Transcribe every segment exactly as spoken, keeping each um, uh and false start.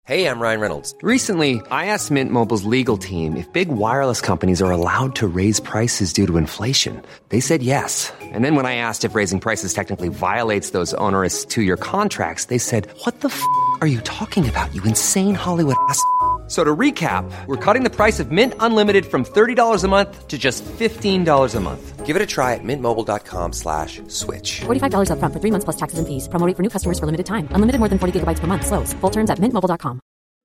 Hey, I'm Ryan Reynolds. Recently, I asked Mint Mobile's legal team if big wireless companies are allowed to raise prices due to inflation. They said yes. And then when I asked if raising prices technically violates those onerous two-year contracts, they said, what the f*** are you talking about, you insane Hollywood ass f- So to recap, we're cutting the price of Mint Unlimited from thirty dollars a month to just fifteen dollars a month. Give it a try at mintmobile.com slash switch. forty-five dollars up front for three months plus taxes and fees. Promo rate for new customers for limited time. Unlimited more than forty gigabytes per month. Slows full terms at mint mobile dot com.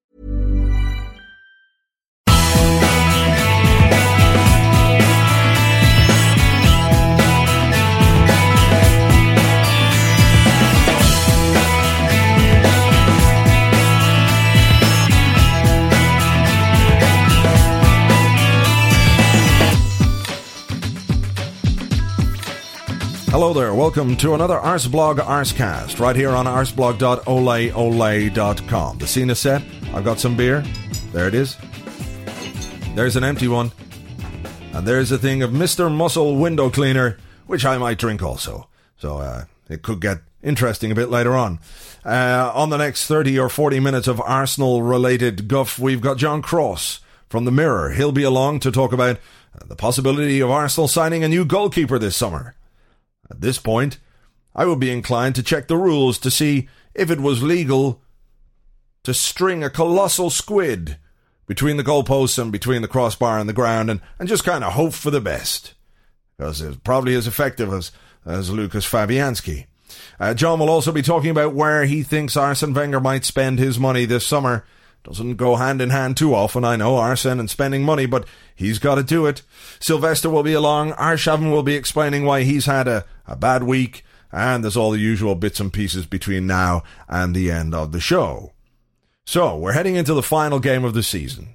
Hello there, welcome to another Arsblog Arscast, right here on arsblog dot ole ole dot com. The scene is set, I've got some beer, there it is, there's an empty one, and there's a thing of Mister Muscle Window Cleaner, which I might drink also, so uh, it could get interesting a bit later on. Uh, on the next thirty or forty minutes of Arsenal-related guff, we've got John Cross from The Mirror. He'll be along to talk about uh, the possibility of Arsenal signing a new goalkeeper this summer. At this point, I would be inclined to check the rules to see if it was legal to string a colossal squid between the goalposts and between the crossbar and the ground and, and just kind of hope for the best. Because it's probably as effective as, as Lucas Fabianski. Uh, John will also be talking about where he thinks Arsene Wenger might spend his money this summer. Doesn't go hand in hand too often, I know, Arsene and spending money, but he's got to do it. Sylvester will be along. Arshavin will be explaining why he's had a, a bad week, and there's all the usual bits and pieces between now and the end of the show. So, we're heading into the final game of the season.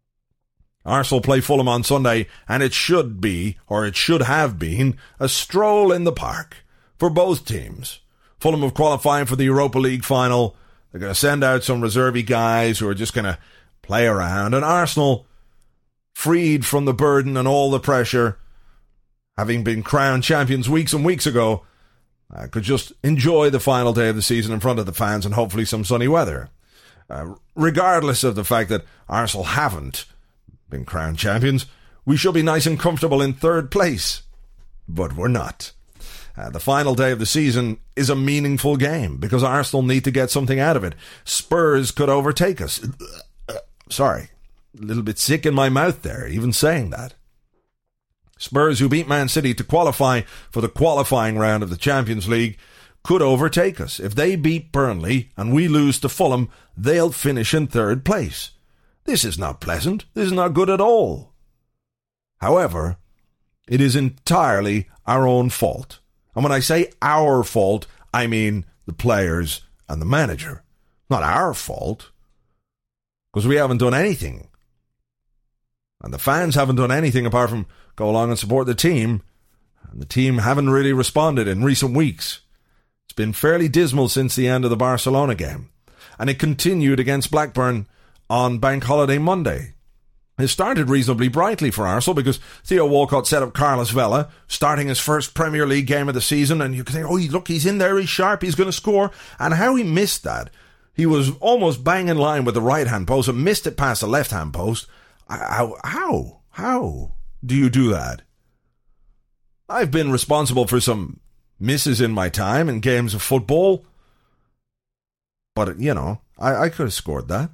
Arsenal play Fulham on Sunday, and it should be, or it should have been, a stroll in the park for both teams. Fulham have qualified for the Europa League final. They're going to send out some reservy guys who are just going to play around. And Arsenal, freed from the burden and all the pressure, having been crowned champions weeks and weeks ago, uh, could just enjoy the final day of the season in front of the fans and hopefully some sunny weather. Uh, regardless of the fact that Arsenal haven't been crowned champions, we should be nice and comfortable in third place. But we're not. Uh, the final day of the season is a meaningful game because Arsenal need to get something out of it. Spurs could overtake us. Sorry, a little bit sick in my mouth there, even saying that. Spurs, who beat Man City to qualify for the qualifying round of the Champions League, could overtake us. If they beat Burnley and we lose to Fulham, they'll finish in third place. This is not pleasant. This is not good at all. However, it is entirely our own fault. And when I say our fault, I mean the players and the manager. Not our fault, because we haven't done anything. And the fans haven't done anything apart from go along and support the team. And the team haven't really responded in recent weeks. It's been fairly dismal since the end of the Barcelona game. And it continued against Blackburn on Bank Holiday Monday. It started reasonably brightly for Arsenal because Theo Walcott set up Carlos Vela, starting his first Premier League game of the season, and you can think, oh, look, he's in there, he's sharp, he's going to score. And how he missed that. He was almost bang in line with the right-hand post and missed it past the left-hand post. How, how, how do you do that? I've been responsible for some misses in my time in games of football, but, you know, I, I could have scored that.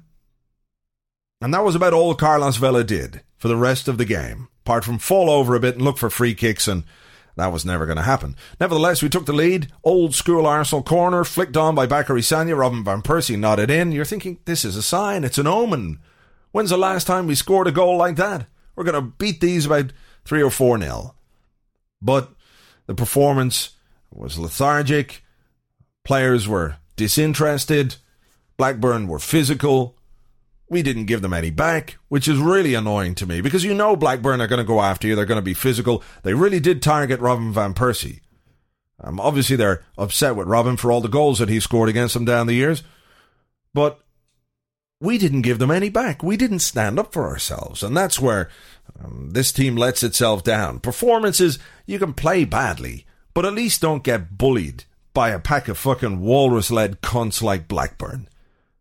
And that was about all Carlos Vela did for the rest of the game, apart from fall over a bit and look for free kicks, and that was never going to happen. Nevertheless, we took the lead. Old school Arsenal corner, flicked on by Bakary Sagna. Robin van Persie nodded in. You're thinking, this is a sign, it's an omen. When's the last time we scored a goal like that? We're going to beat these about three or four nil. But the performance was lethargic. Players were disinterested. Blackburn were physical. We didn't give them any back, which is really annoying to me, because you know Blackburn are going to go after you, they're going to be physical. They really did target Robin van Persie. Um, obviously, they're upset with Robin for all the goals that he scored against them down the years, but we didn't give them any back. We didn't stand up for ourselves, and that's where um, this team lets itself down. Performances, you can play badly, but at least don't get bullied by a pack of fucking walrus-led cunts like Blackburn.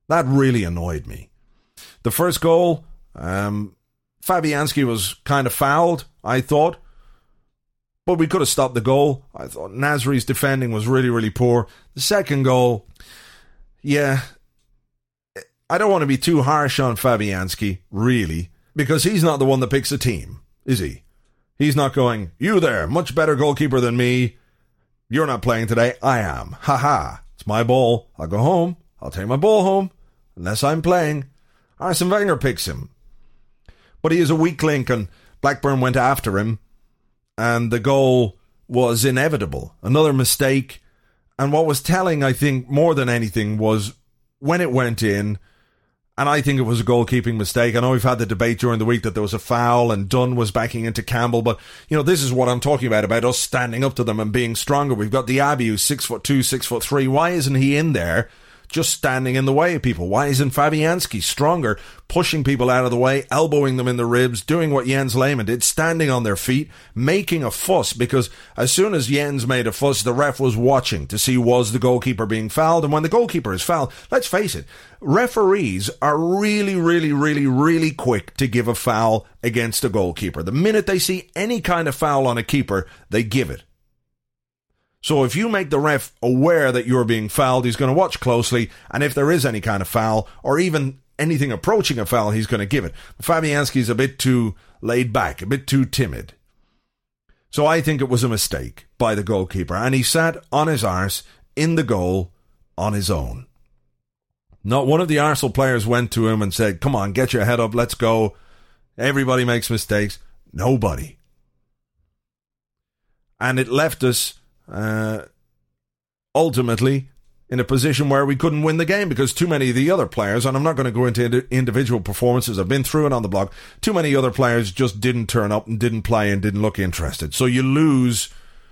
That really annoyed me. The first goal, um, Fabianski was kind of fouled, I thought. But we could have stopped the goal. I thought Nasri's defending was really, really poor. The second goal, yeah, I don't want to be too harsh on Fabianski, really, because he's not the one that picks a team, is he? He's not going, you there, much better goalkeeper than me. You're not playing today. I am. Ha ha. It's my ball. I'll go home. I'll take my ball home. Unless I'm playing. Arsene Wenger picks him. But he is a weak link, and Blackburn went after him, and the goal was inevitable. Another mistake. And what was telling, I think, more than anything, was when it went in, and I think it was a goalkeeping mistake. I know we've had the debate during the week that there was a foul and Dunn was backing into Campbell, but, you know, this is what I'm talking about, about us standing up to them and being stronger. We've got Diaby, who's six foot two, six foot three. Why isn't he in there just standing in the way of people? Why isn't Fabianski stronger, pushing people out of the way, elbowing them in the ribs, doing what Jens Lehmann did, standing on their feet, making a fuss? Because as soon as Jens made a fuss, the ref was watching to see was the goalkeeper being fouled. And when the goalkeeper is fouled, let's face it, referees are really, really, really, really quick to give a foul against a goalkeeper. The minute they see any kind of foul on a keeper, they give it. So if you make the ref aware that you're being fouled, he's going to watch closely, and if there is any kind of foul, or even anything approaching a foul, he's going to give it. Fabianski's a bit too laid back, a bit too timid. So I think it was a mistake by the goalkeeper, and he sat on his arse in the goal on his own. Not one of the Arsenal players went to him and said, come on, get your head up, let's go. Everybody makes mistakes. Nobody. And it left us Uh, ultimately in a position where we couldn't win the game because too many of the other players, and I'm not going to go into individual performances, I've been through it on the blog, too many other players just didn't turn up and didn't play and didn't look interested. So you lose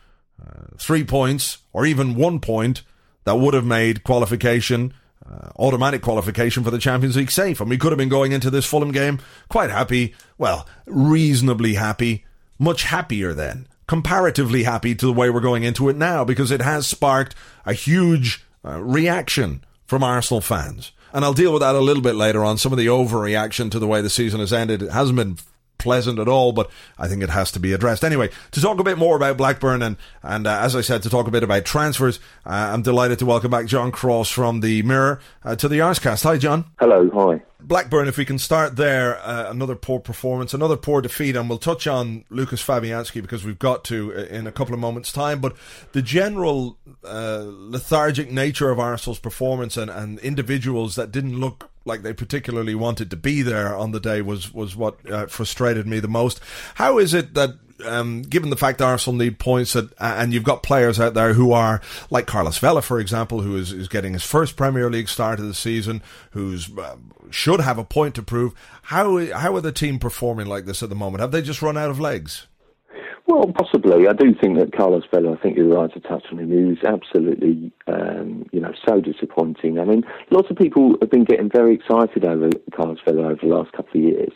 uh, three points or even one point that would have made qualification, uh, automatic qualification for the Champions League safe. And we could have been going into this Fulham game quite happy, well, reasonably happy, much happier then. Comparatively happy to the way we're going into it now, because it has sparked a huge uh, reaction from Arsenal fans. And I'll deal with that a little bit later on. Some of the overreaction to the way the season has ended. It hasn't been pleasant at all, but I think it has to be addressed. Anyway, to talk a bit more about Blackburn and, and uh, as I said, to talk a bit about transfers, uh, I'm delighted to welcome back John Cross from the Mirror uh, to the Arsecast. Hi, John. Hello, hi. Blackburn, if we can start there, uh, another poor performance, another poor defeat, and we'll touch on Lucas Fabianski because we've got to in a couple of moments' time, but the general uh, lethargic nature of Arsenal's performance and, and individuals that didn't look like they particularly wanted to be there on the day was, was what uh, frustrated me the most. How is it that Um, given the fact that Arsenal need points, that, uh, and you've got players out there who are, like Carlos Vela, for example, who is, is getting his first Premier League start of the season, who's uh, should have a point to prove, how how are the team performing like this at the moment? Have they just run out of legs? Well, possibly. I do think that Carlos Vela, I think you're right to touch on him, he was absolutely, um, you know, so disappointing. I mean, lots of people have been getting very excited over Carlos Vela over the last couple of years.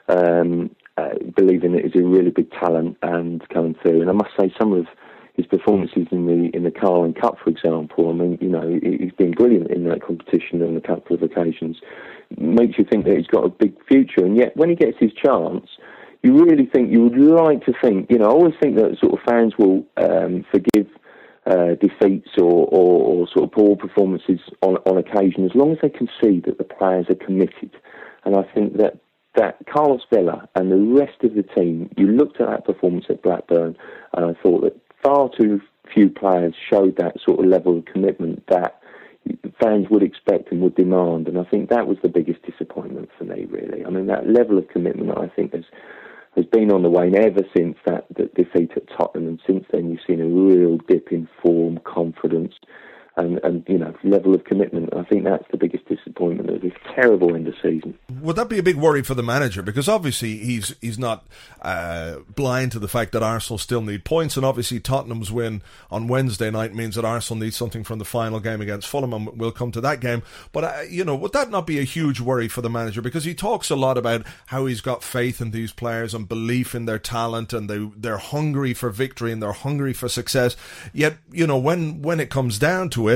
Um, Uh, believing that he's a really big talent and coming through. And I must say, some of his performances in the in the Carling Cup, for example, I mean, you know, he's been brilliant in that competition on a couple of occasions. Makes you think that he's got a big future. And yet, when he gets his chance, you really think, you would like to think, you know, I always think that sort of fans will um, forgive uh, defeats or, or, or sort of poor performances on, on occasion, as long as they can see that the players are committed. And I think that that Carlos Vela and the rest of the team, you looked at that performance at Blackburn and I thought that far too few players showed that sort of level of commitment that fans would expect and would demand, and I think that was the biggest disappointment for me, really. I mean, that level of commitment I think has, has been on the wane ever since that, that defeat at Tottenham, and since then you've seen a real dip in form, confidence, And, and, you know, level of commitment. I think that's the biggest disappointment of this terrible end of season. Would that be a big worry for the manager? Because obviously he's he's not uh, blind to the fact that Arsenal still need points, and obviously Tottenham's win on Wednesday night means that Arsenal needs something from the final game against Fulham, and we'll come to that game. But, uh, you know, would that not be a huge worry for the manager? Because he talks a lot about how he's got faith in these players and belief in their talent, and they, they're hungry for victory and they're hungry for success. Yet, you know, when, when it comes down to it,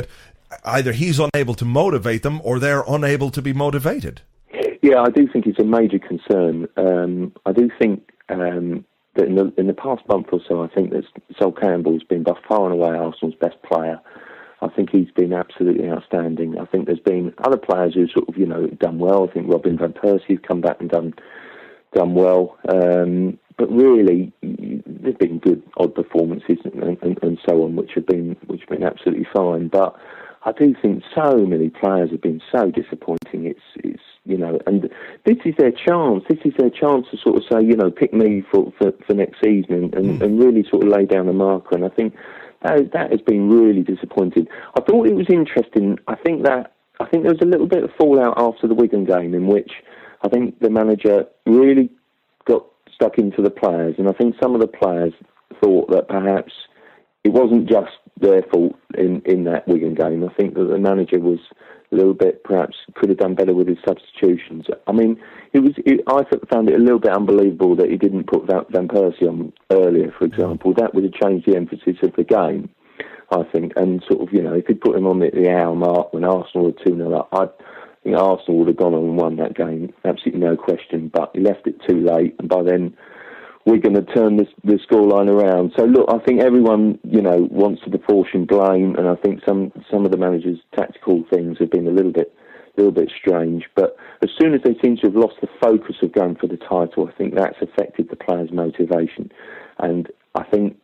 either he's unable to motivate them or they're unable to be motivated. Yeah, I do think it's a major concern. Um, I do think um, that in the, in the past month or so, I think that Sol Campbell's been by far and away Arsenal's best player. I think he's been absolutely outstanding. I think there's been other players who sort of, you know, done well. I think Robin van Persie's come back and done done well. Um, but really, there's been good odd performances and, and, and so on, which have been which have been absolutely fine. But I do think so many players have been so disappointing. It's it's you know, and this is their chance. This is their chance to sort of say, you know, pick me for for, for next season and, and, and really sort of lay down a marker. And I think that that has been really disappointing. I thought it was interesting. I think that I think there was a little bit of fallout after the Wigan game in which I think the manager really got stuck into the players, and I think some of the players thought that perhaps it wasn't just their fault in, in that Wigan game. I think that the manager was a little bit, perhaps could have done better with his substitutions. I mean, it was. It, I found it a little bit unbelievable that he didn't put Van Persie on earlier, for example. That would have changed the emphasis of the game, I think. And sort of, you know, if he'd put him on the, the hour mark when Arsenal were two nil up, I think Arsenal would have gone on and won that game, absolutely no question. But he left it too late, and by then we're going to turn this, the scoreline around. So look, I think everyone, you know, wants to proportion blame, and I think some some of the manager's tactical things have been a little bit, little bit strange. But as soon as they seem to have lost the focus of going for the title, I think that's affected the players' motivation. And I think,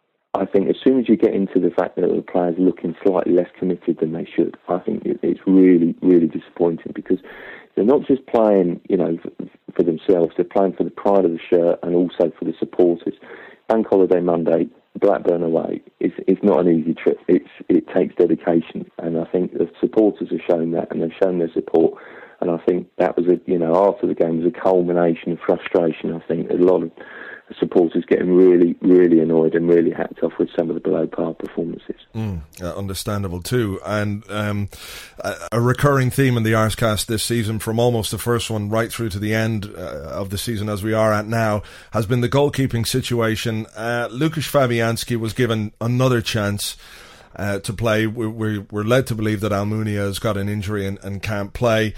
I think as soon as you get into the fact that the players are looking slightly less committed than they should, I think it, it's really, really disappointing because they're not just playing, you know, for, for themselves. They're playing for the pride of the shirt and also for the supporters. Bank Holiday Monday, Blackburn away, it's, it's not an easy trip. It's it takes dedication, and I think the supporters have shown that, and they've shown their support. And I think that was a, you know, after the game was a culmination of frustration. I think a lot of supporters getting really, really annoyed and really hacked off with some of the below-par performances. Mm, uh, understandable too. And um, a, a recurring theme in the Arscast this season, from almost the first one right through to the end uh, of the season as we are at now, has been the goalkeeping situation. Uh, Lukasz Fabianski was given another chance uh, to play. We, we're, we're led to believe that Almunia has got an injury and, and can't play.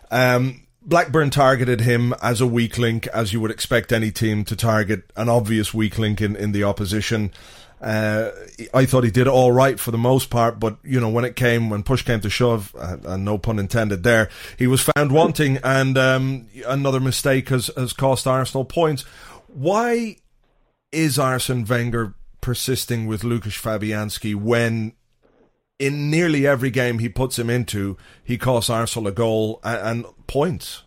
Um, Blackburn targeted him as a weak link, as you would expect any team to target an obvious weak link in, in the opposition. Uh, I thought he did all right for the most part, but, you know, when it came, when push came to shove, uh, and no pun intended there, he was found wanting, and um, another mistake has, has cost Arsenal points. Why is Arsene Wenger persisting with Lukasz Fabianski when in nearly every game he puts him into, he costs Arsenal a goal and, and points?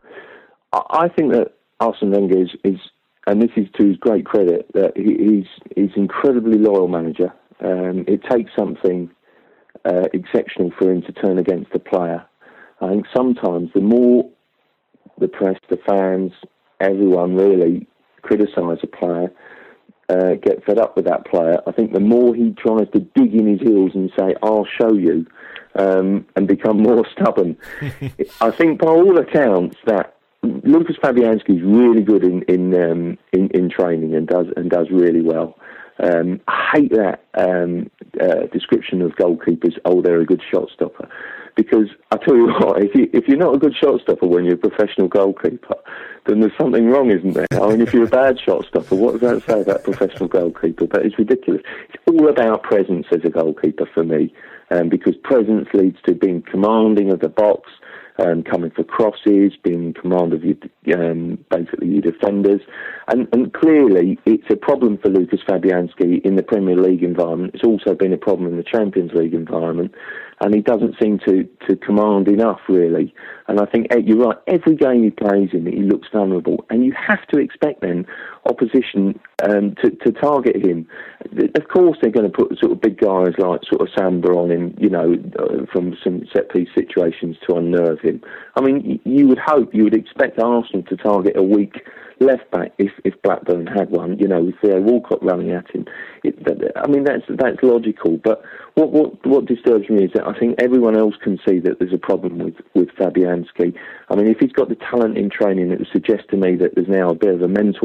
I think that Arsene Wenger is, is, and this is to his great credit, that he, he's he's an incredibly loyal manager. Um, it takes something uh, exceptional for him to turn against a player. I think sometimes the more the press, the fans, everyone really criticise a player, Uh, get fed up with that player, I think the more he tries to dig in his heels and say, I'll show you, um, and become more stubborn. I think by all accounts that Lukasz Fabianski is really good in in, um, in in training and does and does really well. Um, I hate that um, uh, description of goalkeepers, oh, they're a good shot stopper. Because I tell you what, if, you, if you're not a good shot stopper when you're a professional goalkeeper, then there's something wrong, isn't there? I mean, if you're a bad shot stopper, what does that say about a professional goalkeeper? But it's ridiculous. It's all about presence as a goalkeeper for me, um, because presence leads to being commanding of the box, um, coming for crosses, being in command of your, um, basically your defenders. And, and clearly, it's a problem for Lukasz Fabianski in the Premier League environment. It's also been a problem in the Champions League environment. And he doesn't seem to, to command enough, really. And I think, you're right, every game he plays in, he looks vulnerable. And you have to expect, then, opposition um, to, to target him. Of course, they're going to put sort of big guys like sort of Samba on him, you know, uh, from some set-piece situations to unnerve him. I mean, you would hope, you would expect Arsenal to target a weak left-back if, if Blackburn had one, you know, with Theo Walcott running at him. It, I mean, that's that's logical, but what, what what disturbs me is that I think everyone else can see that there's a problem with, with Fabianski. I mean, if he's got the talent in training, it would suggest to me that there's now a bit of a mental problem.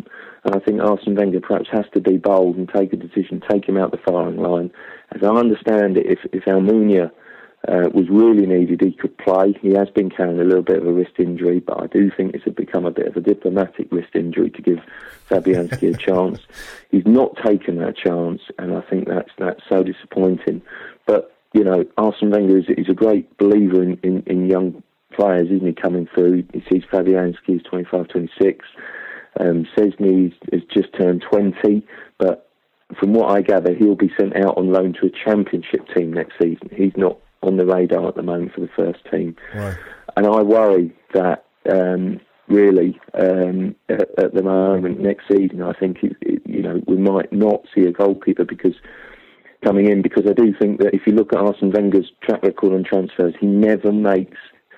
on. And I think Arsene Wenger perhaps has to be bold and take a decision, take him out the firing line. As I understand it, if, if Almunia uh, was really needed, he could play. He has been carrying a little bit of a wrist injury, but I do think this has become a bit of a diplomatic wrist injury to give Fabianski a chance. He's not taken that chance, and I think that's that's so disappointing. But, you know, Arsene Wenger is, is a great believer in, in, in young players, isn't he, coming through? He sees Fabianski is twenty-five, twenty-six. Um, Szczesny has just turned twenty, but from what I gather, he'll be sent out on loan to a championship team next season. He's not on the radar at the moment for the first team. Right. And I worry that, um, really, um, at, at the moment, next season, I think, it, it, you know, we might not see a goalkeeper because coming in, because I do think that if you look at Arsene Wenger's track record on transfers, he never makes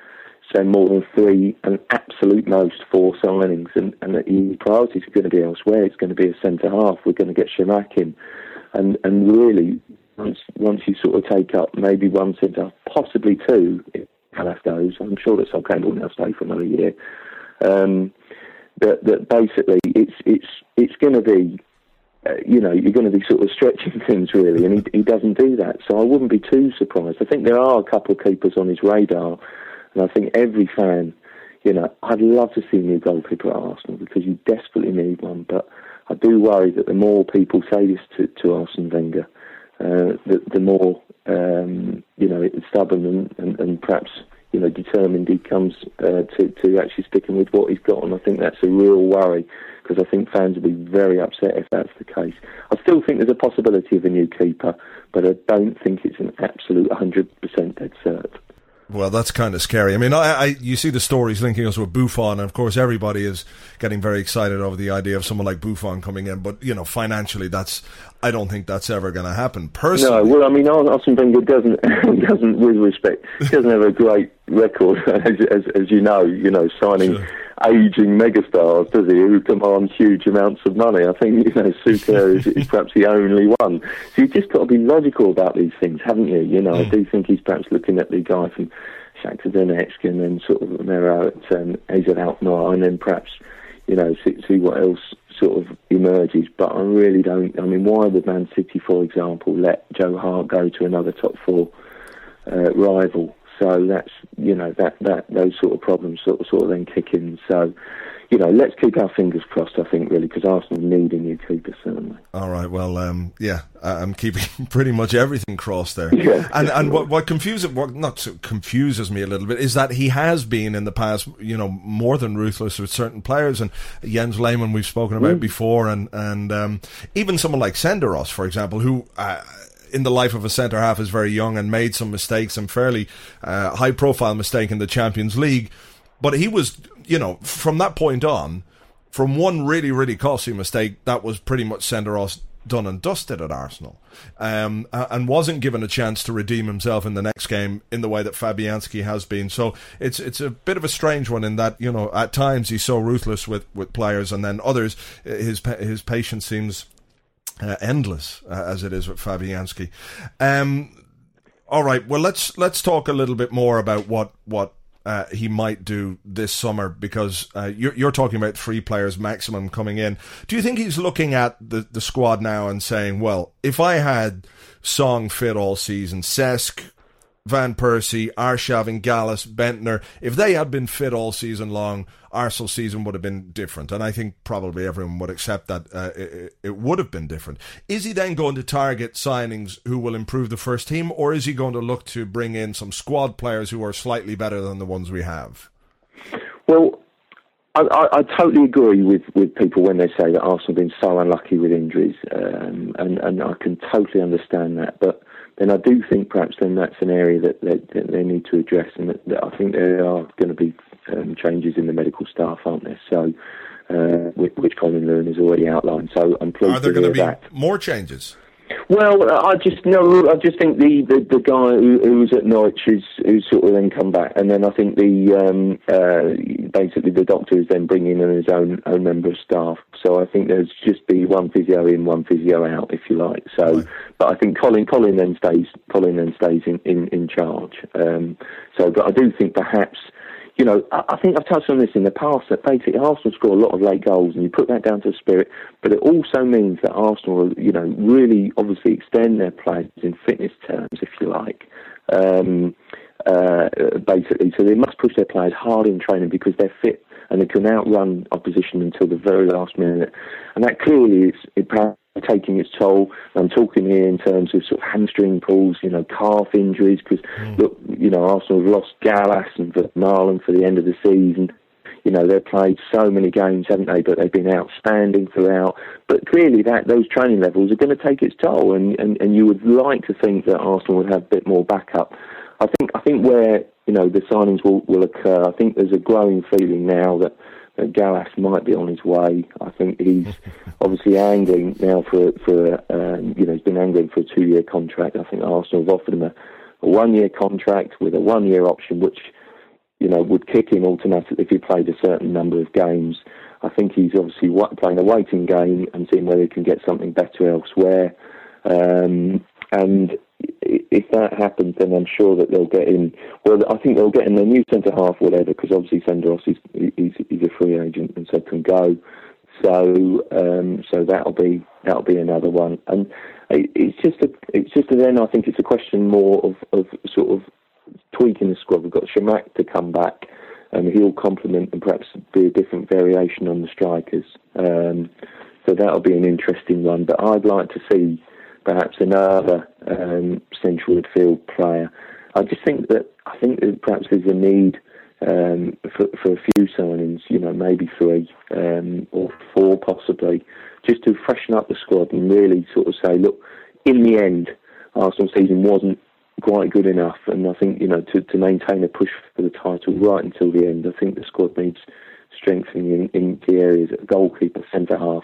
so more than three, and absolute most four signings, and, and the priorities are going to be elsewhere. It's going to be a centre half. We're going to get Chirac in, and and really once once you sort of take up maybe one centre, possibly two, if Calaf goes. I'm sure that Sol Campbell will now stay for another year. Um, that that basically it's it's it's going to be. Uh, you know, you're going to be sort of stretching things really, and he, he doesn't do that. So I wouldn't be too surprised. I think there are a couple of keepers on his radar. And I think every fan, you know, I'd love to see a new goalkeeper at Arsenal because you desperately need one. But I do worry that the more people say this to, to Arsene Wenger, uh, the, the more, um, you know, it's stubborn and, and, and perhaps, you know, determined he comes uh, to, to actually sticking with what he's got. And I think that's a real worry because I think fans will be very upset if that's the case. I still think there's a possibility of a new keeper, but I don't think it's an absolute one hundred percent dead cert. Well, that's kind of scary. I mean, I, I, you see the stories linking us with Buffon, and of course everybody is getting very excited over the idea of someone like Buffon coming in. But, you know, financially, that's I don't think that's ever going to happen. Personally, no. Well, I mean, Arsene Wenger doesn't doesn't, with respect, he doesn't have a great record, as, as, as you know. You know, signing sure. aging megastars, does he? Who command huge amounts of money. I think, you know, Suker is, is perhaps the only one. So you've just got to be logical about these things, haven't you? You know, mm. I do think he's perhaps looking at the guy from Shakhtar Donetsk and then sort of Mero at um, A Z Alkmaar, and then perhaps, you know, see, see what else sort of emerges. But I really don't. I mean, why would Man City, for example, let Joe Hart go to another top four uh, rival? So that's, you know, that, that those sort of problems sort of, sort of then kick in. So, you know, let's keep our fingers crossed, I think, really, because Arsenal need a new keeper, certainly. All right, well, um, yeah, I'm keeping pretty much everything crossed there. Yeah, and and what, what confuses, what not so confuses me a little bit is that he has been in the past, you know, more than ruthless with certain players, and Jens Lehmann we've spoken about mm. before, and, and um, even someone like Senderos, for example, who... Uh, in the life of a centre-half is very young and made some mistakes, and fairly uh, high-profile mistake in the Champions League. But he was, you know, from that point on, from one really, really costly mistake, that was pretty much Senderos done and dusted at Arsenal, um, and wasn't given a chance to redeem himself in the next game in the way that Fabianski has been. So it's it's a bit of a strange one in that, you know, at times he's so ruthless with, with players, and then others, his his patience seems... Uh, endless uh, as it is with Fabianski. Um, all right, well let's let's talk a little bit more about what what uh, he might do this summer, because uh, you're, you're talking about three players maximum coming in. Do you think he's looking at the, the squad now and saying, well, if I had Song fit all season, Cesc, Van Persie, Arshavin, Gallas, Bentner, if they had been fit all season long, Arsenal's season would have been different. And I think probably everyone would accept that uh, it, it would have been different. Is he then going to target signings who will improve the first team, or is he going to look to bring in some squad players who are slightly better than the ones we have? Well, I, I, I totally agree with, with people when they say that Arsenal have been so unlucky with injuries, um, and, and I can totally understand that. But then I do think perhaps then that's an area that, that, that they need to address, and that, that I think there are going to be um, changes in the medical staff, aren't there? So, uh, which, which Colin Lewin has already outlined. So I'm pleased are there to hear going to be that. More changes? Well, I just no. I just think the, the, the guy who, who was at Norwich is who's sort of then come back, and then I think the um, uh, basically the doctor is then bringing in his own own member of staff. So I think there's just be one physio in, one physio out, if you like. So, right. But I think Colin Colin then stays Colin then stays in in, in charge. Um, so, but I do think perhaps, you know, I, I think I've touched on this in the past, that basically Arsenal score a lot of late goals, and you put that down to spirit, but it also means that Arsenal, you know, really obviously extend their players in fitness terms, if you like. Um, uh, basically, so they must push their players hard in training because they're fit and they can outrun opposition until the very last minute. And that clearly is it, taking its toll. I'm talking here in terms of sort of hamstring pulls, you know, calf injuries, because, mm. look, you know, Arsenal have lost Gallas and Marlon for the end of the season. You know, they've played so many games, haven't they, but they've been outstanding throughout. But clearly that those training levels are going to take its toll, and, and, and you would like to think that Arsenal would have a bit more backup. I think I think where, you know, the signings will, will occur, I think there's a growing feeling now that, that Gallas might be on his way. I think he's obviously angling now for, for um, you know, he's been angling for a two-year contract. I think Arsenal have offered him a, a one-year contract with a one-year option, which, you know, would kick in automatically if he played a certain number of games. I think he's obviously playing a waiting game and seeing whether he can get something better elsewhere. Um, and if that happens, then I'm sure that they'll get in. Well, I think they'll get in their new centre half, whatever, because obviously Senderos is he's, he's a free agent and so can go. So, um, so that'll be that'll be another one. And it, it's just a, it's just a, then I think it's a question more of, of sort of tweaking the squad. We've got Chamakh to come back, and he'll complement and perhaps be a different variation on the strikers. Um, so that'll be an interesting one. But I'd like to see perhaps another um, central midfield player. I just think that I think that perhaps there's a need um, for, for a few signings. You know, maybe three um, or four possibly, just to freshen up the squad and really sort of say, look, in the end, Arsenal season wasn't quite good enough, and I think, you know, to, to maintain a push for the title right until the end, I think the squad needs strengthening in, in key areas: goalkeeper, centre half,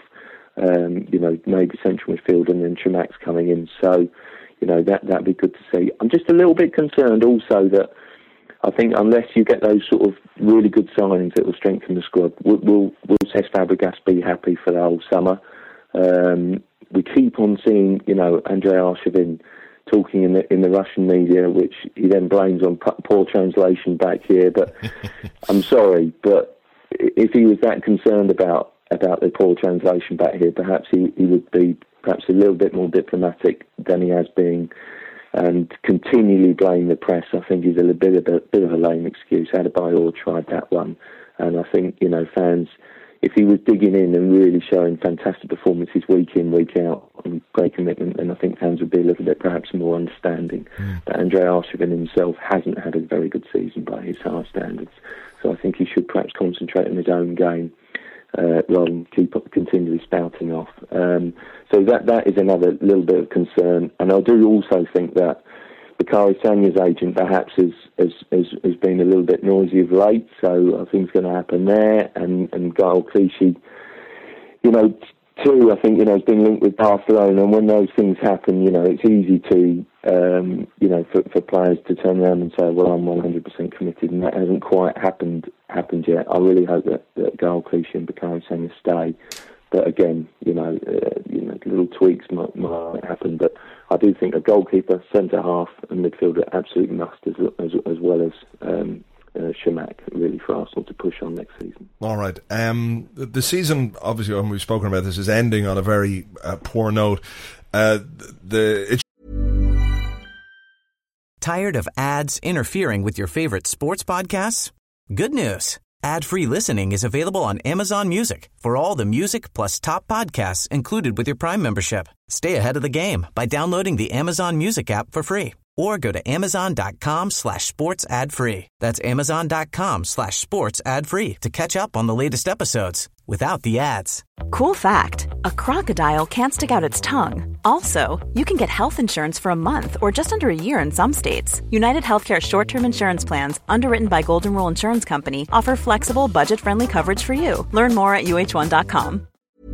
um, you know, maybe central midfield, and then Chamakh's coming in. So, you know, that that'd be good to see. I'm just a little bit concerned also that I think unless you get those sort of really good signings that will strengthen the squad, will will, will Cesc Fabregas be happy for the whole summer? Um, we keep on seeing, you know, Andrei Arshavin talking in the in the Russian media, which he then blames on poor translation back here. But I'm sorry, but if he was that concerned about about the poor translation back here, perhaps he, he would be perhaps a little bit more diplomatic than he has been, and continually blame the press. I think is a little bit, a bit, bit of a lame excuse. Adebayor tried that one, and I think, you know, fans, if he was digging in and really showing fantastic performances week in, week out, and great commitment, then I think fans would be a little bit perhaps more understanding. Mm. But Andrei Arshavin himself hasn't had a very good season by his high standards, so I think he should perhaps concentrate on his own game uh, rather than keep up continually spouting off. Um, so that that is another little bit of concern, and I do also think that Bakary Sagna's agent perhaps has, has, has, has been a little bit noisy of late, so I think it's going to happen there. And, and Gaël Clichy, you know, too, I think, you know, has been linked with Barcelona, and when those things happen, you know, it's easy to, um, you know, for, for players to turn around and say, well, I'm one hundred percent committed, and that hasn't quite happened happened yet. I really hope that, that Gaël Clichy and Bakary Sagna stay. But again, you know, uh, you know, little tweaks might, might happen. But I do think a goalkeeper, centre half, and midfielder absolutely must, as as, as well as um, uh, Chamakh, really, for Arsenal to push on next season. All right. Um, the season, obviously, when we've spoken about this, is ending on a very uh, poor note. Uh, the it's Tired of ads interfering with your favorite sports podcasts? Good news. Ad-free listening is available on Amazon Music for all the music plus top podcasts included with your Prime membership. Stay ahead of the game by downloading the Amazon Music app for free, or go to amazon.com slash sports ad free. That's amazon.com slash sports ad free to catch up on the latest episodes without the ads. Cool fact, a crocodile can't stick out its tongue. Also, you can get health insurance for a month or just under a year in some states. United Healthcare short-term insurance plans, underwritten by Golden Rule Insurance Company, offer flexible, budget-friendly coverage for you. Learn more at U H one dot com.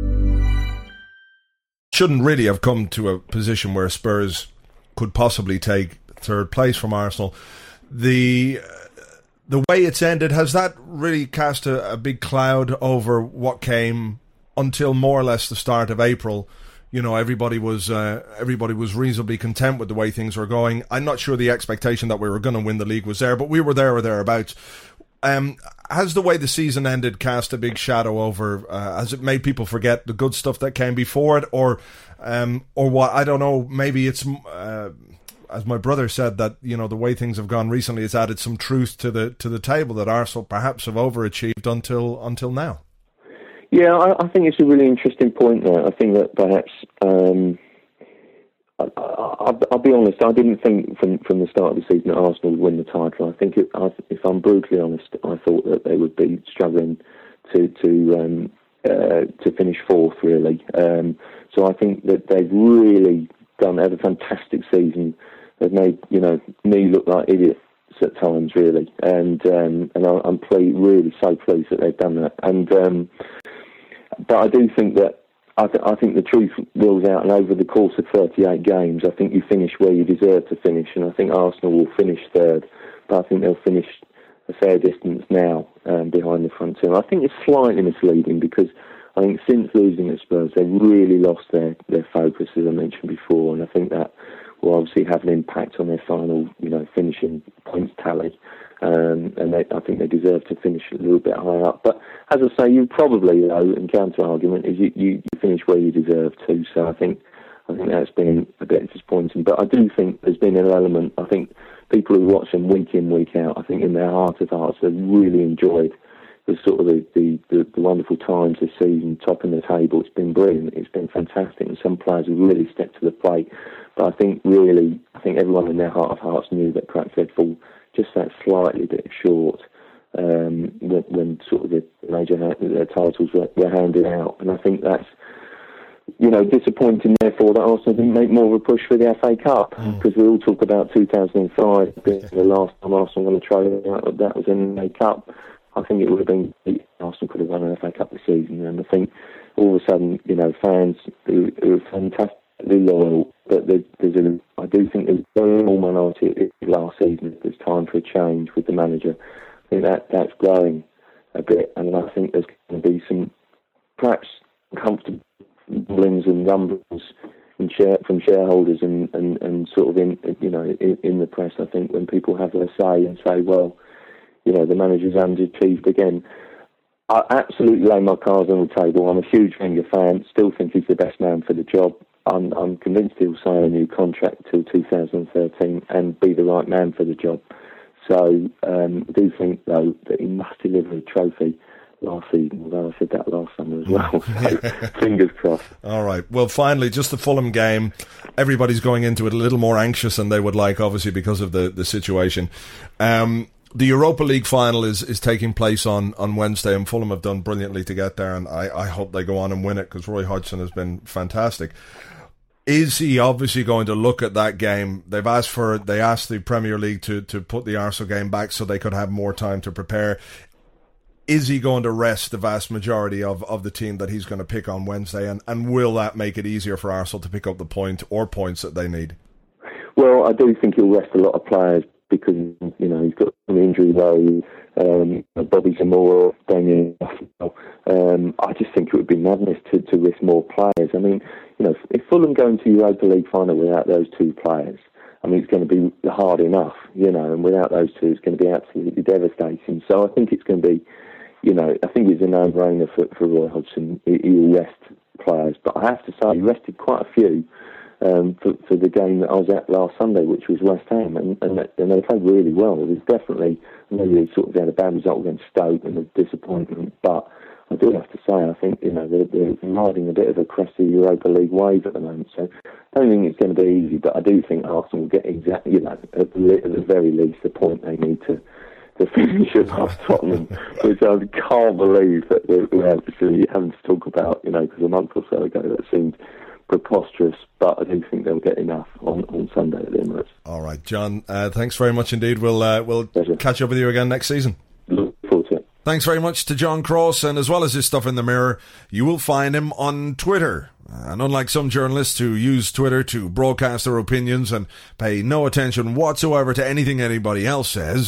Shouldn't really have come to a position where Spurs could possibly take third place from Arsenal. The the way it's ended, has that really cast a, a big cloud over what came until more or less the start of April? You know, everybody was uh, everybody was reasonably content with the way things were going. I'm not sure the expectation that we were going to win the league was there, but we were there or thereabouts. Um, has the way the season ended cast a big shadow over? Uh, has it made people forget the good stuff that came before it, or, um, or what? I don't know. Maybe it's, uh, as my brother said, that you know the way things have gone recently has added some truth to the to the table that Arsenal perhaps have overachieved until until now. Yeah, I, I think it's a really interesting point there. I think that perhaps. Um, I, I, I'll be honest, I didn't think from, from the start of the season that Arsenal would win the title. I think, it, I, if I'm brutally honest, I thought that they would be struggling to to um, uh, to finish fourth, really. Um, so I think that they've really done had a fantastic season. They've made you know me look like idiots at times, really, and um, and I, I'm ple- really so pleased that they've done that. And um, but I do think that. I, th- I think the truth wills out, and over the course of thirty-eight games, I think you finish where you deserve to finish, and I think Arsenal will finish third, but I think they'll finish a fair distance now um, behind the front two. I think it's slightly misleading because I think since losing at Spurs, they've really lost their, their focus, as I mentioned before, and I think that will obviously have an impact on their final, you know, finishing points tally. Um, and they, I think they deserve to finish a little bit higher up. But as I say, you probably, though, in counter-argument, is you, you, you finish where you deserve to. So I think I think that's been a bit disappointing. But I do think there's been an element, I think people who watch them week in, week out, I think in their heart of hearts, have really enjoyed the sort of the, the, the, the wonderful times this season, topping the table. It's been brilliant. It's been fantastic. And some players have really stepped to the plate. But I think really, I think everyone in their heart of hearts knew that perhaps they'd fall just that slightly bit short um, when, when sort of the major the titles were, were handed out. And I think that's, you know, disappointing, therefore, that Arsenal didn't make more of a push for the F A Cup, because mm. we all talk about two thousand five being the last time Arsenal won a trophy. That was in the F A Cup. I think it would have been, Arsenal could have won an F A Cup this season, and I think all of a sudden, you know, fans who, who are fantastically loyal, but there's, there's a, I do think there's a very small minority last season. There's time for a change with the manager. I think that that's growing a bit, and I think there's going to be some perhaps comfortable rumblings and rumbles in share, from shareholders and, and, and sort of in you know in, in the press. I think when people have their say and say, well, you know, the manager's underachieved again. I absolutely lay my cards on the table. I'm a huge Wenger fan. Still think he's the best man for the job. I'm, I'm convinced he'll sign a new contract till two thousand thirteen and be the right man for the job. So um, I do think, though, that he must deliver a trophy last season, although I said that last summer as well. So fingers crossed. All right. Well, finally, just the Fulham game. Everybody's going into it a little more anxious than they would like, obviously, because of the, the situation. Um, the Europa League final is, is taking place on, on Wednesday, and Fulham have done brilliantly to get there, and I, I hope they go on and win it, because Roy Hodgson has been fantastic. Is he obviously going to look at that game? They've asked for they asked the Premier League to, to put the Arsenal game back so they could have more time to prepare. Is he going to rest the vast majority of, of the team that he's going to pick on Wednesday, and, and will that make it easier for Arsenal to pick up the point or points that they need? Well, I do think he'll rest a lot of players because, you know, he's got an injury low, um, Bobby Zamora, Damien Duffel. Um, I just think it would be madness to, to risk more players. I mean, you know, if Fulham go into Europa League final without those two players, I mean, it's going to be hard enough, you know, and without those two, it's going to be absolutely devastating. So I think it's going to be, you know, I think it's a no-brainer for, for Roy Hodgson. He, he'll rest players. But I have to say, he rested quite a few um, for, for the game that I was at last Sunday, which was West Ham, and, and, and they played really well. There's definitely, I know they sort of had a bad result against Stoke and a disappointment, but I do have to say, I think, you know, they're, they're riding a bit of a cresty Europa League wave at the moment, so I don't think it's going to be easy, but I do think Arsenal will get exactly, you know, at the, at the very least, the point they need to, to finish above Tottenham, which I can't believe that we're, we're actually having to talk about, you know, because a month or so ago that seemed preposterous, but I do think they'll get enough on, on Sunday at the Emirates. All right, John, uh, thanks very much indeed. We'll, uh, we'll catch up with you again next season. Look forward to it. Thanks very much to John Cross, and as well as his stuff in the Mirror, you will find him on Twitter. And unlike some journalists who use Twitter to broadcast their opinions and pay no attention whatsoever to anything anybody else says,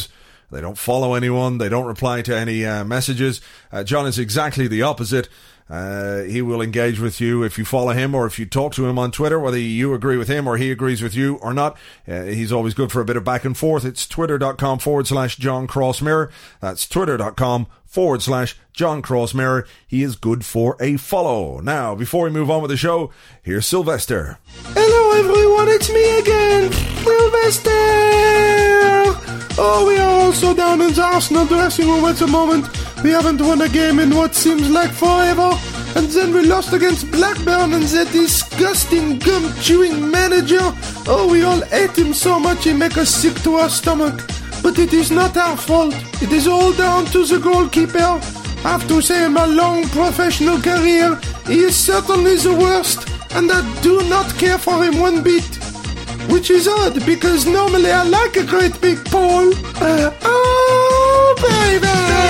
They don't follow anyone. They don't reply to any uh, messages. Uh, John is exactly the opposite. Uh, he will engage with you if you follow him or if you talk to him on Twitter, whether you agree with him or he agrees with you or not. Uh, he's always good for a bit of back and forth. It's twitter.com forward slash John Crossmirror. That's twitter.com forward slash John Crossmirror. He is good for a follow. Now, before we move on with the show, here's Sylvester. Hello everyone, it's me again, Sylvester! Oh, we are also down in the Arsenal dressing room at the moment. We haven't won a game in what seems like forever. And then we lost against Blackburn and that disgusting gum-chewing manager. Oh, we all hate him so much he make us sick to our stomach. But it is not our fault. It is all down to the goalkeeper. I have to say in my long professional career, he is certainly the worst. And I do not care for him one bit. Which is odd, because normally I like a great big Paul. Uh, oh, baby!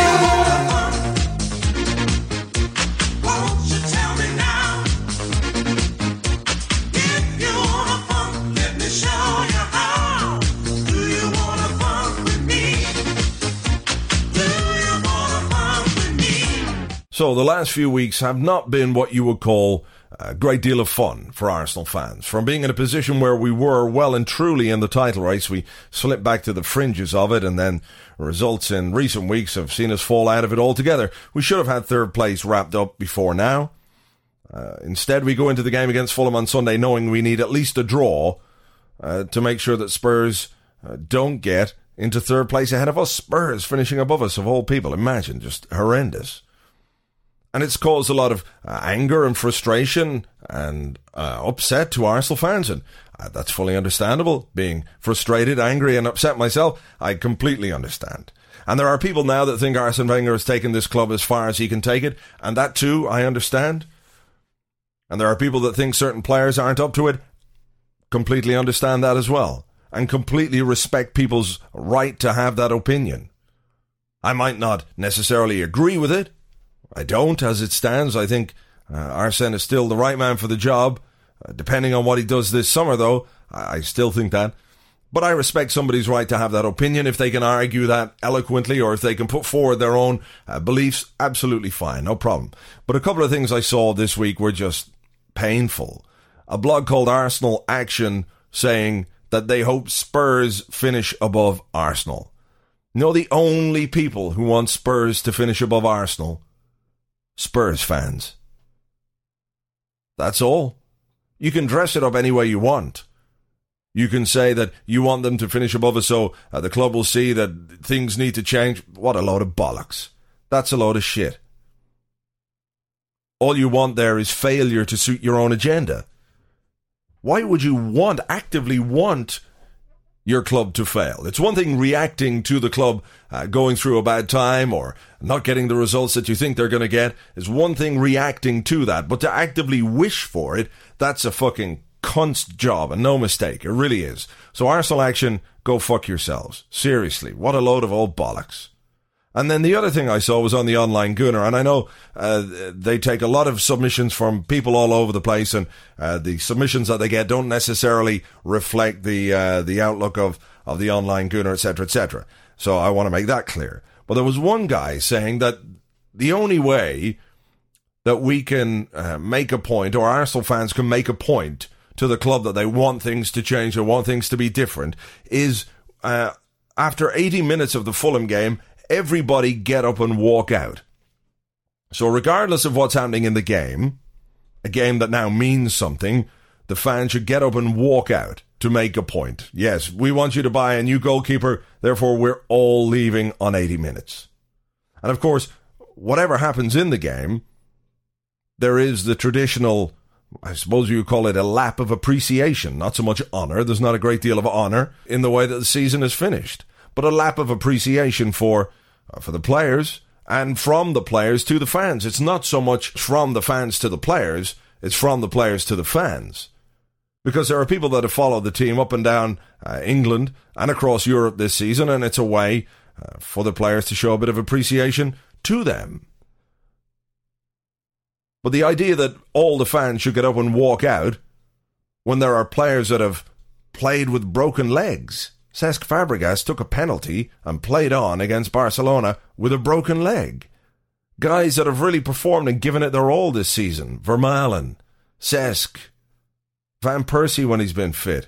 Won't you tell me now? If you wanna funk, let me show you how. Do you wanna funk with me? Do you wanna funk with me? So the last few weeks have not been what you would call a great deal of fun for Arsenal fans. From being in a position where we were well and truly in the title race, we slipped back to the fringes of it, and then results in recent weeks have seen us fall out of it altogether. We should have had third place wrapped up before now. Uh, instead, we go into the game against Fulham on Sunday knowing we need at least a draw uh, to make sure that Spurs uh, don't get into third place ahead of us. Spurs finishing above us, of all people. Imagine, just horrendous. And it's caused a lot of uh, anger and frustration and uh, upset to Arsenal fans. And uh, that's fully understandable. Being frustrated, angry and upset myself, I completely understand. And there are people now that think Arsene Wenger has taken this club as far as he can take it. And that too, I understand. And there are people that think certain players aren't up to it. Completely understand that as well. And completely respect people's right to have that opinion. I might not necessarily agree with it. I don't, as it stands. I think uh, Arsene is still the right man for the job. Uh, depending on what he does this summer, though, I, I still think that. But I respect somebody's right to have that opinion. If they can argue that eloquently or if they can put forward their own uh, beliefs, absolutely fine, no problem. But a couple of things I saw this week were just painful. A blog called Arsenal Action saying that they hope Spurs finish above Arsenal. No, the only people who want Spurs to finish above Arsenal, Spurs fans. That's all. You can dress it up any way you want. You can say that you want them to finish above us so uh, the club will see that things need to change. What a load of bollocks. That's a load of shit. All you want there is failure to suit your own agenda. Why would you want, actively want, your club to fail? It's one thing reacting to the club uh, going through a bad time or not getting the results that you think they're going to get. It's one thing reacting to that, but to actively wish for it, that's a fucking cunt's job, and no mistake, it really is. So Arsenal Action, go fuck yourselves. Seriously, what a load of old bollocks. And then the other thing I saw was on the Online Gooner, and I know uh, they take a lot of submissions from people all over the place, and uh, the submissions that they get don't necessarily reflect the uh, the outlook of, of the Online Gooner, et cetera, et cetera. So I want to make that clear. But there was one guy saying that the only way that we can uh, make a point, or Arsenal fans can make a point to the club that they want things to change or want things to be different, is uh, after eighty minutes of the Fulham game, everybody get up and walk out. So regardless of what's happening in the game, a game that now means something, the fans should get up and walk out to make a point. Yes, we want you to buy a new goalkeeper, therefore we're all leaving on eighty minutes. And of course, whatever happens in the game, there is the traditional, I suppose you would call it a lap of appreciation. Not so much honour. There's not a great deal of honour in the way that the season is finished. But a lap of appreciation for uh, for the players and from the players to the fans. It's not so much from the fans to the players. It's from the players to the fans. Because there are people that have followed the team up and down uh, England and across Europe this season, and it's a way uh, for the players to show a bit of appreciation to them. But the idea that all the fans should get up and walk out when there are players that have played with broken legs, Cesc Fabregas took a penalty and played on against Barcelona with a broken leg. Guys that have really performed and given it their all this season. Vermaelen, Cesc, Van Persie when he's been fit,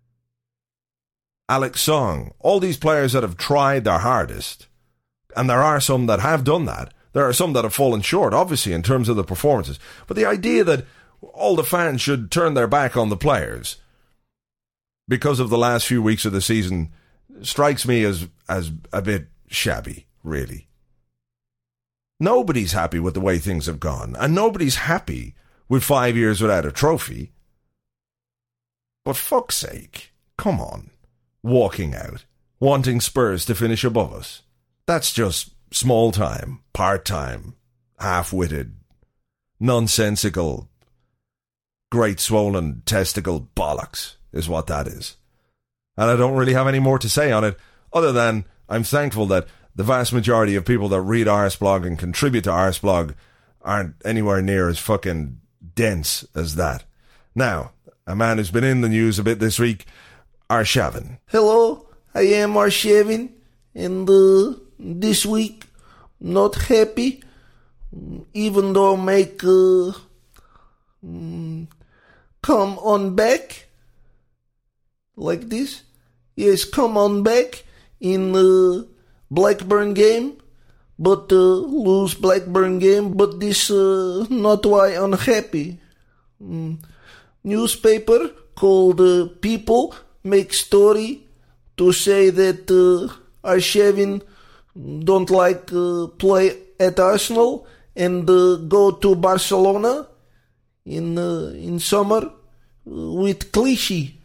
Alex Song, all these players that have tried their hardest. And there are some that have done that. There are some that have fallen short, obviously, in terms of the performances. But the idea that all the fans should turn their back on the players because of the last few weeks of the season strikes me as as a bit shabby, really. Nobody's happy with the way things have gone, and nobody's happy with five years without a trophy. But fuck's sake, come on. Walking out, wanting Spurs to finish above us. That's just small time, part-time, half-witted, nonsensical, great swollen testicle bollocks is what that is. And I don't really have any more to say on it, other than I'm thankful that the vast majority of people that read Arsblog and contribute to Arsblog aren't anywhere near as fucking dense as that. Now, a man who's been in the news a bit this week, Arshavin. Hello, I am Arshavin, and uh, this week, not happy, even though make uh, mm, come on back, like this. Yes, come on back in uh, Blackburn game, but uh, lose Blackburn game, but this uh, not why unhappy. Mm. Newspaper called uh, People make story to say that uh, Arshavin don't like uh, play at Arsenal and uh, go to Barcelona in uh, in summer uh, with Clichy.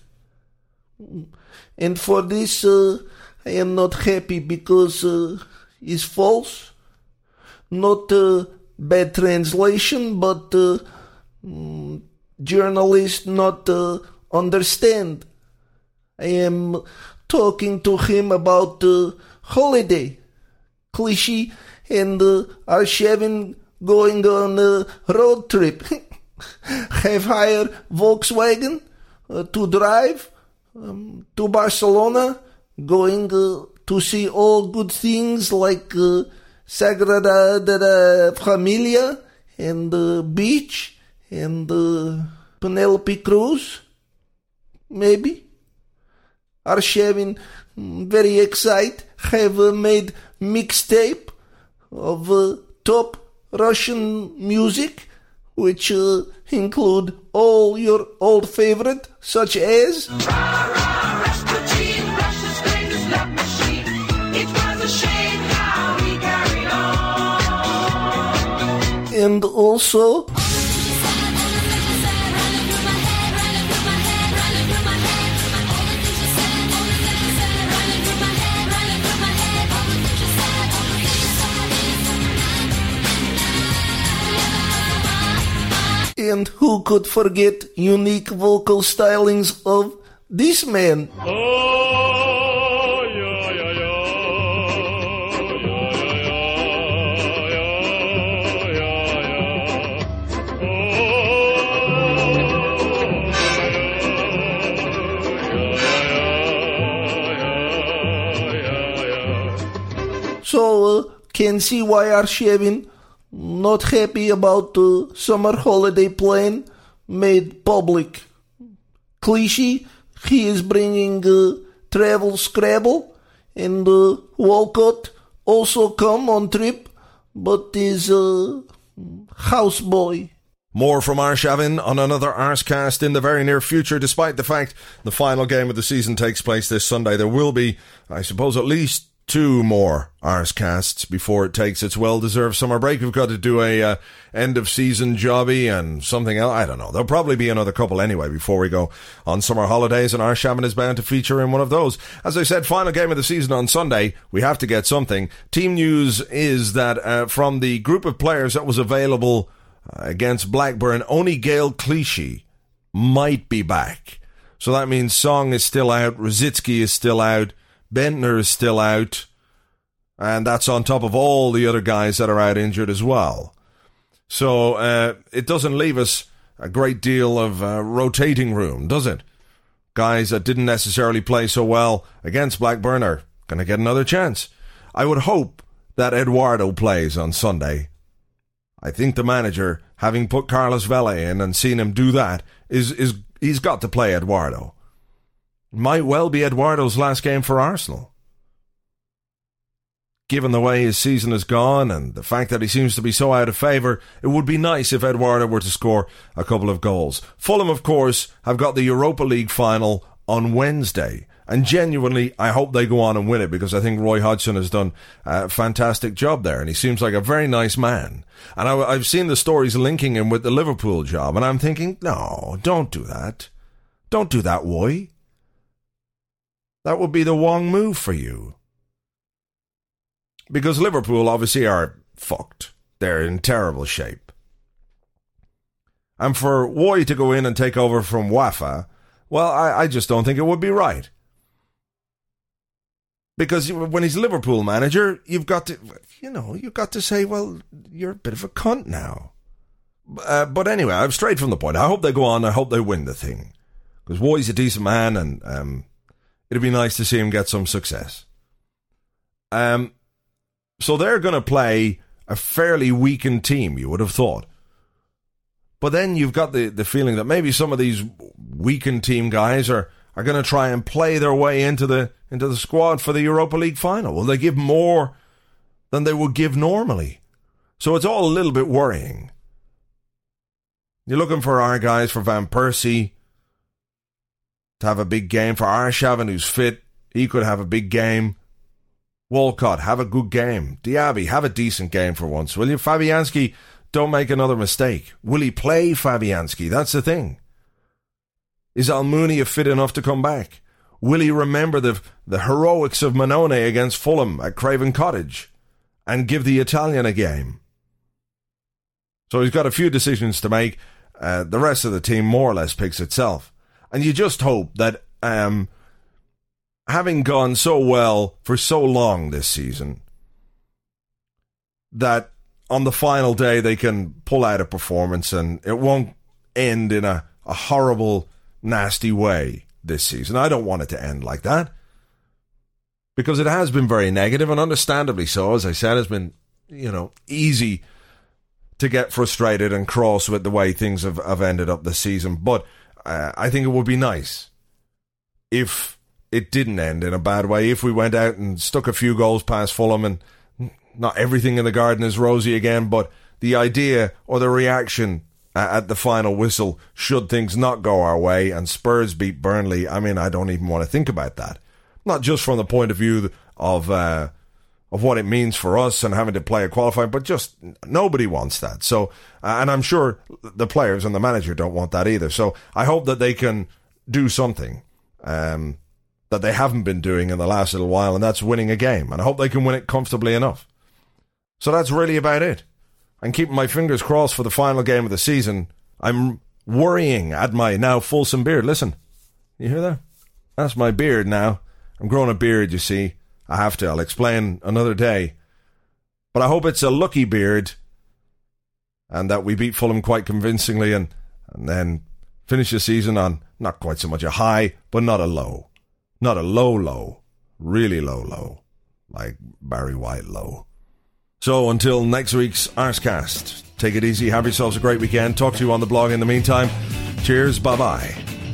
And for this, uh, I am not happy because uh, it's false. Not uh, bad translation, but uh, mm, journalists not uh, understand. I am talking to him about uh, holiday. Clichy and uh, Arshavin going on a road trip. Have hired Volkswagen uh, to drive um, to Barcelona, going uh, to see all good things like uh, Sagrada de la Familia and the uh, beach and uh, Penelope Cruz, maybe. Arshavin, very excited, have uh, made mixtape of uh, top Russian music, which uh, include all your old favorite, such as and also and who could forget unique vocal stylings of this man? So, uh, can see why Arshavin not happy about the uh, summer holiday plan made public. Clichy, he is bringing uh, travel Scrabble, and uh, Walcott also come on trip, but is a uh, houseboy. More from Arshavin on another Arscast in the very near future. Despite the fact the final game of the season takes place this Sunday, there will be, I suppose, at least two more Arscasts before it takes its well-deserved summer break. We've got to do a uh, end-of-season jobby and something else. I don't know. There'll probably be another couple anyway before we go on summer holidays, and Arshavin is bound to feature in one of those. As I said, final game of the season on Sunday. We have to get something. Team news is that uh, from the group of players that was available uh, against Blackburn, only Gael Clichy might be back. So that means Song is still out, Rosicky is still out, Bentner is still out, and that's on top of all the other guys that are out injured as well. So uh, it doesn't leave us a great deal of uh, rotating room, does it? guys that didn't necessarily play so well against Blackburn are going to get another chance. I would hope that Eduardo plays on Sunday. I think the manager, having put Carlos Vela in and seen him do that, is is he's got to play Eduardo. Might well be Eduardo's last game for Arsenal. Given the way his season has gone and the fact that he seems to be so out of favour, it would be nice if Eduardo were to score a couple of goals. Fulham, of course, have got the Europa League final on Wednesday. And genuinely, I hope they go on and win it, because I think Roy Hodgson has done a fantastic job there, and he seems like a very nice man. And I, I've seen the stories linking him with the Liverpool job, and I'm thinking, no, don't do that. Don't do that, Roy. That would be the wrong move for you. Because Liverpool obviously are fucked. They're in terrible shape. And for Roy to go in and take over from Wafa, well, I, I just don't think it would be right. Because when he's Liverpool manager, you've got to, you know, you've got to say, well, you're a bit of a cunt now. Uh, but anyway, I'm straight from the point. I hope they go on. I hope they win the thing. Because Roy's a decent man, and um, it'd be nice to see him get some success. Um, so they're going to play a fairly weakened team, you would have thought. But then you've got the, the feeling that maybe some of these weakened team guys are, are going to try and play their way into the into the squad for the Europa League final. Will they give more than they would give normally? So it's all a little bit worrying. You're looking for our guys, for Van Persie to have a big game, for Arshavin, who's fit. He could have a big game. Walcott, have a good game. Diaby, have a decent game for once, will you? Fabianski, don't make another mistake. Will he play Fabianski? That's the thing. Is Almunia fit enough to come back? Will he remember the the heroics of Manone against Fulham at Craven Cottage and give the Italian a game? So he's got a few decisions to make. Uh, the rest of the team more or less picks itself. And you just hope that um, having gone so well for so long this season, that on the final day they can pull out a performance and it won't end in a, a horrible, nasty way this season. I don't want it to end like that, because it has been very negative, and understandably so. As I said, it's been, you know, easy to get frustrated and cross with the way things have, have ended up this season. But uh, I think it would be nice if it didn't end in a bad way, if we went out and stuck a few goals past Fulham, and not everything in the garden is rosy again, but the idea or the reaction at the final whistle, should things not go our way and Spurs beat Burnley, I mean, I don't even want to think about that. Not just from the point of view of uh, of what it means for us and having to play a qualifier, but just nobody wants that. So, uh, and I'm sure the players and the manager don't want that either. So I hope that they can do something um, that they haven't been doing in the last little while, and that's winning a game. And I hope they can win it comfortably enough. So that's really about it. I'm keeping my fingers crossed for the final game of the season. I'm worrying at my now fulsome beard. Listen, you hear that? That's my beard now. I'm growing a beard, you see. I have to. I'll explain another day. But I hope it's a lucky beard, and that we beat Fulham quite convincingly, and, and then finish the season on not quite so much a high, but not a low. Not a low low. Really low low. Like Barry White low. So until next week's Arscast, take it easy, have yourselves a great weekend. Talk to you on the blog in the meantime. Cheers, bye-bye.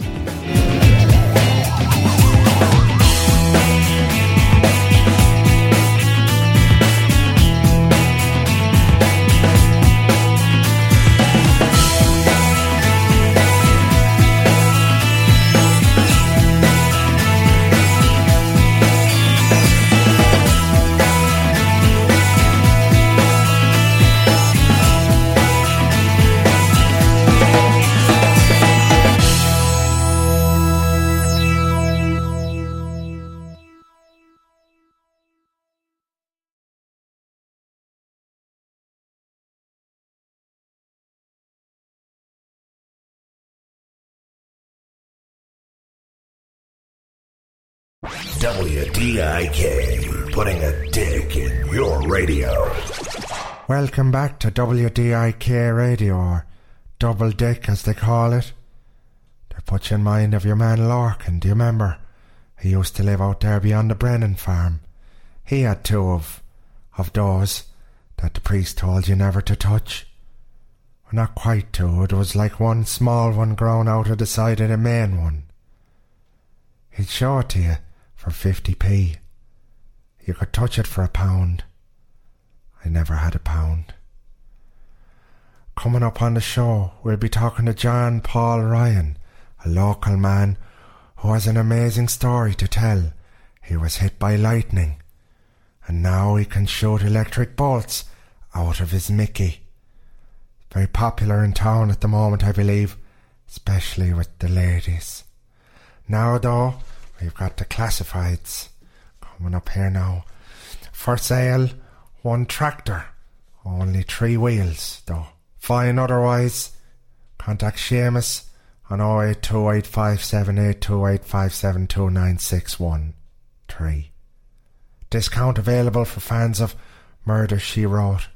W D I K, putting a dick in your radio. Welcome back to W D I K Radio, or Double Dick as they call it. They're put you in mind of your man Larkin, do you remember? He used to live out there beyond the Brennan farm. He had two of, of those that the priest told you never to touch. Well, not quite two, it was like one small one grown out of the side of the main one. He'd show it to you for fifty p. You could touch it for a pound. I never had a pound. Coming up on the show, we'll be talking to John Paul Ryan, a local man who has an amazing story to tell. He was hit by lightning, and now he can shoot electric bolts out of his Mickey. Very popular in town at the moment, I believe, especially with the ladies. Now though, we've got the classifieds coming up here now. For sale, one tractor, only three wheels though. Fine otherwise. Contact Seamus on oh eight two eight five seven eight two eight five seven two nine six one three. Discount available for fans of Murder, She Wrote.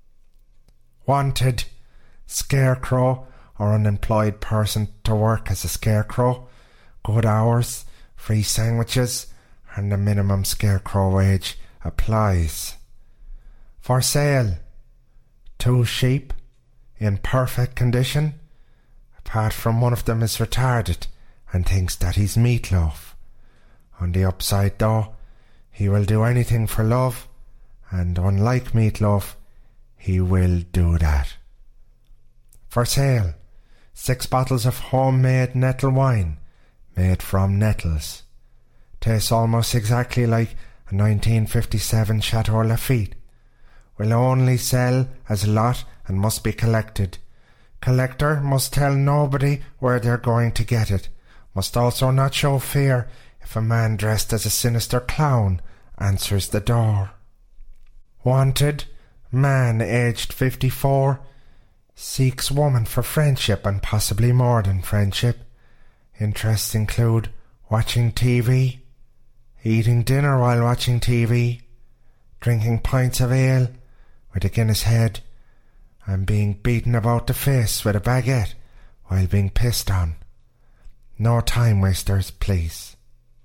Wanted, scarecrow or unemployed person to work as a scarecrow. Good hours, free sandwiches, and the minimum scarecrow wage applies. For sale, two sheep in perfect condition, apart from one of them is retarded and thinks that he's meatloaf. On the upside though, he will do anything for love, and unlike meatloaf, he will do that. For sale, six bottles of homemade nettle wine, made from nettles. Tastes almost exactly like a nineteen fifty-seven Chateau Lafite. Will only sell as a lot and must be collected. Collector must tell nobody where they're going to get it. Must also not show fear if a man dressed as a sinister clown answers the door. Wanted, man aged fifty-four, seeks woman for friendship and possibly more than friendship. Interests include watching T V, eating dinner while watching T V, drinking pints of ale with a Guinness head, and being beaten about the face with a baguette while being pissed on. No time wasters, please.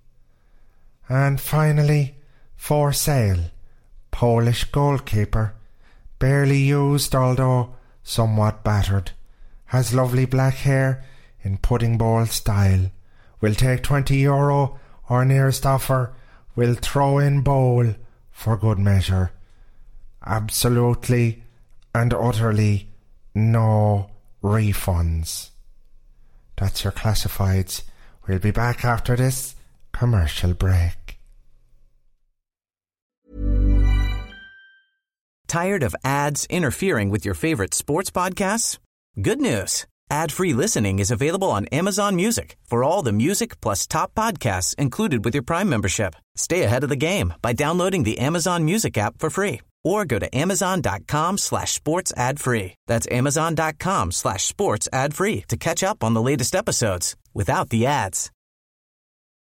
And finally, for sale, Polish goalkeeper, barely used although somewhat battered, has lovely black hair in pudding bowl style, will take twenty euro or nearest offer, will throw in bowl for good measure. Absolutely and utterly no refunds. That's your classifieds. We'll be back after this commercial break. Tired of ads interfering with your favorite sports podcasts? Good news. Ad-free listening is available on Amazon Music for all the music plus top podcasts included with your Prime membership. Stay ahead of the game by downloading the Amazon Music app for free or go to amazon.com slash sports ad free. That's amazon.com slash sports ad free to catch up on the latest episodes without the ads.